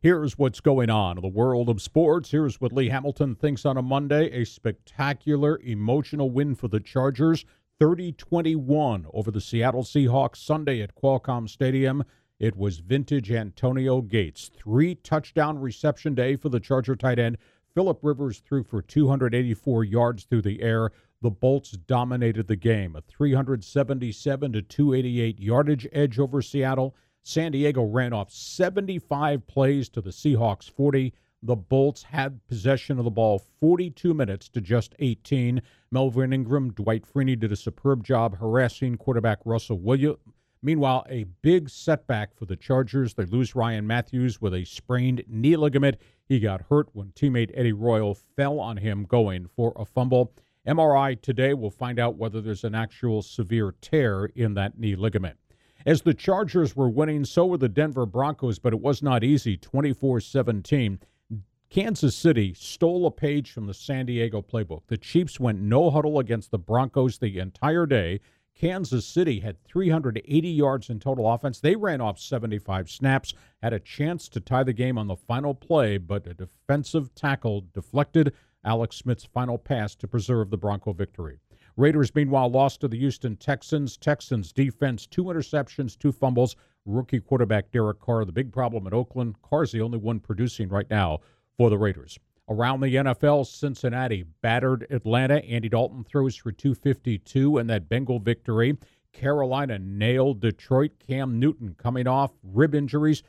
Here's what's going on in the world of sports. Here's what Lee Hamilton thinks on a Monday. A spectacular, emotional win for the Chargers, 30-21 over the Seattle Seahawks Sunday at Qualcomm Stadium. It was vintage Antonio Gates. 3-touchdown reception day for the Charger tight end. Phillip Rivers threw for 284 yards through the air. The Bolts dominated the game. A 377-288 yardage edge over Seattle. San Diego ran off 75 plays to the Seahawks 40. The Bolts had possession of the ball 42 minutes to just 18. Melvin Ingram, Dwight Freeney did a superb job harassing quarterback Russell Williams. Meanwhile, a big setback for the Chargers. They lose Ryan Matthews with a sprained knee ligament. He got hurt when teammate Eddie Royal fell on him going for a fumble. MRI today will find out whether there's an actual severe tear in that knee ligament. As the Chargers were winning, so were the Denver Broncos, but it was not easy, 24-17. Kansas City stole a page from the San Diego playbook. The Chiefs went no huddle against the Broncos the entire day. Kansas City had 380 yards in total offense. They ran off 75 snaps, had a chance to tie the game on the final play, but a defensive tackle deflected Alex Smith's final pass to preserve the Bronco victory. Raiders, meanwhile, lost to the Houston Texans. Texans defense, 2 interceptions, 2 fumbles. Rookie quarterback Derek Carr, the big problem at Oakland. Carr's the only one producing right now for the Raiders. Around the NFL, Cincinnati battered Atlanta. Andy Dalton throws for 252 in that Bengal victory. Carolina nailed Detroit. Cam Newton coming off rib injuries,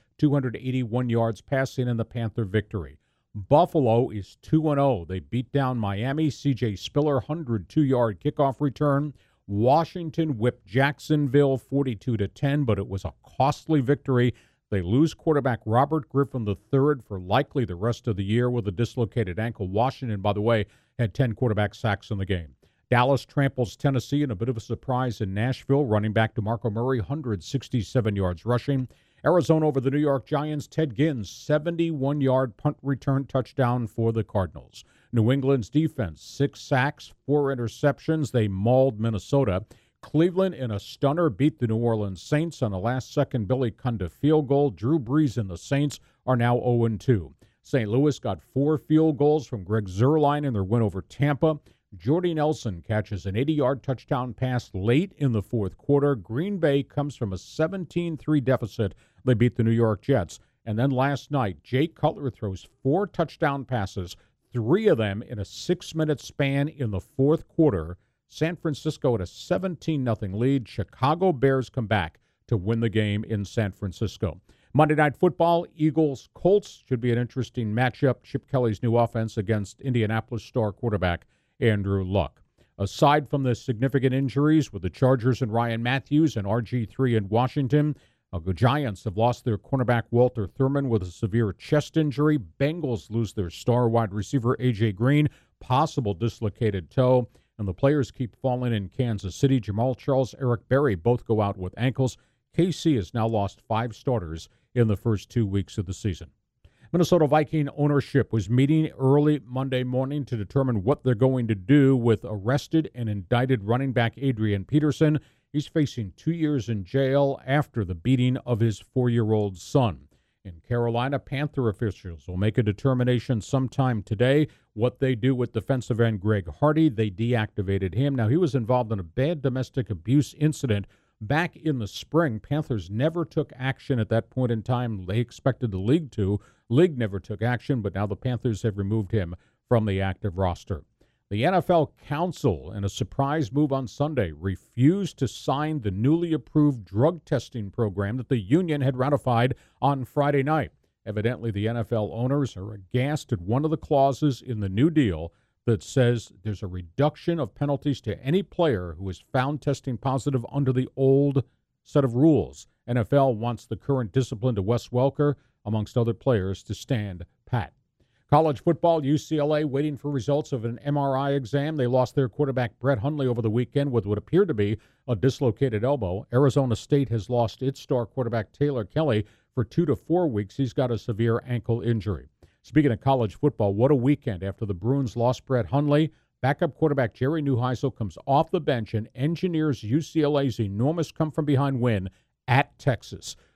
281 yards passing in the Panther victory. Buffalo is 2-0. They beat down Miami. C.J. Spiller, 102-yard kickoff return. Washington whipped Jacksonville 42-10, but it was a costly victory. They lose quarterback Robert Griffin III for likely the rest of the year with a dislocated ankle. Washington, by the way, had 10 quarterback sacks in the game. Dallas tramples Tennessee in a bit of a surprise in Nashville. Running back DeMarco Murray, 167 yards rushing. Arizona over the New York Giants. Ted Ginn's 71-yard punt return touchdown for the Cardinals. New England's defense, 6 sacks, 4 interceptions. They mauled Minnesota. Cleveland, in a stunner, beat the New Orleans Saints on a last-second Billy Cundiff field goal. Drew Brees and the Saints are now 0-2. St. Louis got 4 field goals from Greg Zuerlein in their win over Tampa. Jordy Nelson catches an 80-yard touchdown pass late in the fourth quarter. Green Bay comes from a 17-3 deficit. They beat the New York Jets. And then last night, Jay Cutler throws 4 touchdown passes, 3 of them in a 6-minute span in the fourth quarter. San Francisco had a 17-0 lead. Chicago Bears come back to win the game in San Francisco. Monday Night Football, Eagles-Colts should be an interesting matchup. Chip Kelly's new offense against Indianapolis star quarterback Andrew Luck. Aside from the significant injuries with the Chargers and Ryan Matthews and RG3 in Washington, the Giants have lost their cornerback Walter Thurman with a severe chest injury. Bengals lose their star wide receiver A.J. Green, possible dislocated toe. And the players keep falling in Kansas City. Jamal Charles, Eric Berry both go out with ankles. KC has now lost 5 starters in the first 2 weeks of the season. Minnesota Viking ownership was meeting early Monday morning to determine what they're going to do with arrested and indicted running back Adrian Peterson. He's facing 2 years in jail after the beating of his 4-year-old son. In Carolina, Panther officials will make a determination sometime today what they do with defensive end Greg Hardy. They deactivated him. Now, he was involved in a bad domestic abuse incident back in the spring. Panthers never took action at that point in time. They expected the league to. League never took action, but now the Panthers have removed him from the active roster. The NFL Council, in a surprise move on Sunday, refused to sign the newly approved drug testing program that the union had ratified on Friday night. Evidently, the NFL owners are aghast at one of the clauses in the new deal that says there's a reduction of penalties to any player who is found testing positive under the old set of rules. NFL wants the current discipline to Wes Welker, amongst other players, to stand pat. College football, UCLA waiting for results of an MRI exam. They lost their quarterback Brett Hundley over the weekend with what appeared to be a dislocated elbow. Arizona State has lost its star quarterback Taylor Kelly for 2 to 4 weeks. He's got a severe ankle injury. Speaking of college football, what a weekend after the Bruins lost Brett Hundley. Backup quarterback Jerry Neuheisel comes off the bench and engineers UCLA's enormous come-from-behind win at Texas.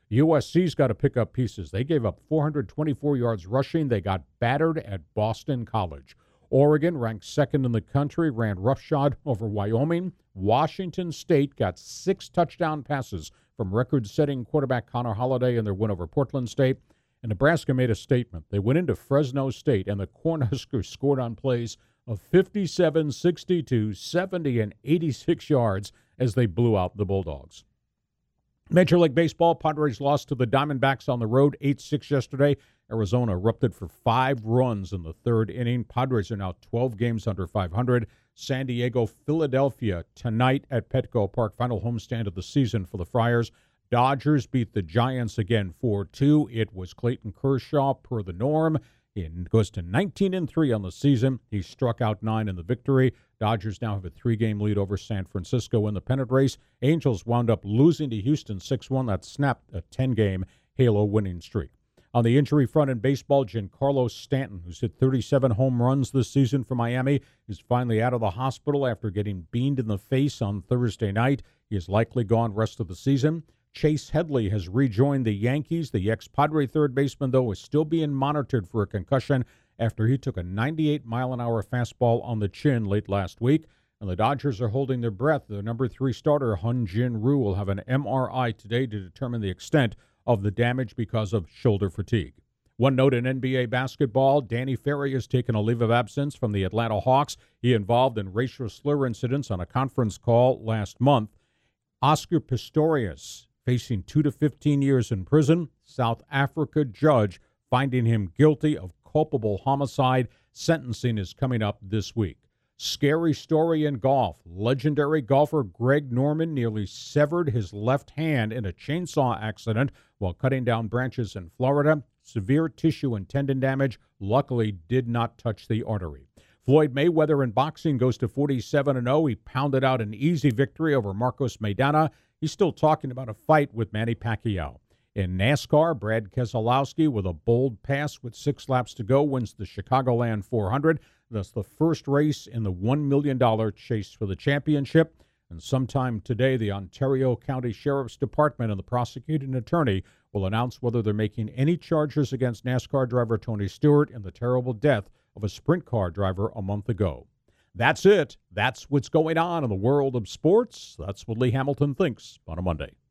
USC's got to pick up pieces. They gave up 424 yards rushing. They got battered at Boston College. Oregon, ranked second in the country, ran roughshod over Wyoming. Washington State got 6 touchdown passes from record-setting quarterback Connor Holiday in their win over Portland State. And Nebraska made a statement. They went into Fresno State, and the Cornhuskers scored on plays of 57, 62, 70, and 86 yards as they blew out the Bulldogs. Major League Baseball, Padres lost to the Diamondbacks on the road 8-6 yesterday. Arizona erupted for 5 runs in the third inning. Padres are now 12 games under 500. San Diego, Philadelphia tonight at Petco Park, final homestand of the season for the Friars. Dodgers beat the Giants again 4-2. It was Clayton Kershaw per the norm. It goes to 19-3 on the season. He struck out 9 in the victory. Dodgers now have a 3-game lead over San Francisco in the pennant race. Angels wound up losing to Houston 6-1. That snapped a 10-game Halo winning streak. On the injury front in baseball, Giancarlo Stanton, who's hit 37 home runs this season for Miami, is finally out of the hospital after getting beamed in the face on Thursday night. He is likely gone rest of the season. Chase Headley has rejoined the Yankees. The ex-Padre third baseman, though, is still being monitored for a concussion after he took a 98-mile-an-hour fastball on the chin late last week. And the Dodgers are holding their breath. The number 3 starter, Hyun-Jin Ryu, will have an MRI today to determine the extent of the damage because of shoulder fatigue. One note in NBA basketball, Danny Ferry has taken a leave of absence from the Atlanta Hawks. He involved in racial slur incidents on a conference call last month. Oscar Pistorius facing 2 to 15 years in prison. South Africa judge finding him guilty of culpable homicide. Sentencing is coming up this week. Scary story in golf. Legendary golfer Greg Norman nearly severed his left hand in a chainsaw accident while cutting down branches in Florida. Severe tissue and tendon damage luckily did not touch the artery. Floyd Mayweather in boxing goes to 47-0. He pounded out an easy victory over Marcos Maidana. He's still talking about a fight with Manny Pacquiao. In NASCAR, Brad Keselowski, with a bold pass with 6 laps to go, wins the Chicagoland 400. That's the first race in the $1 million chase for the championship. And sometime today, the Ontario County Sheriff's Department and the prosecuting attorney will announce whether they're making any charges against NASCAR driver Tony Stewart in the terrible death of a sprint car driver a month ago. That's it. That's what's going on in the world of sports. That's what Lee Hamilton thinks on a Monday.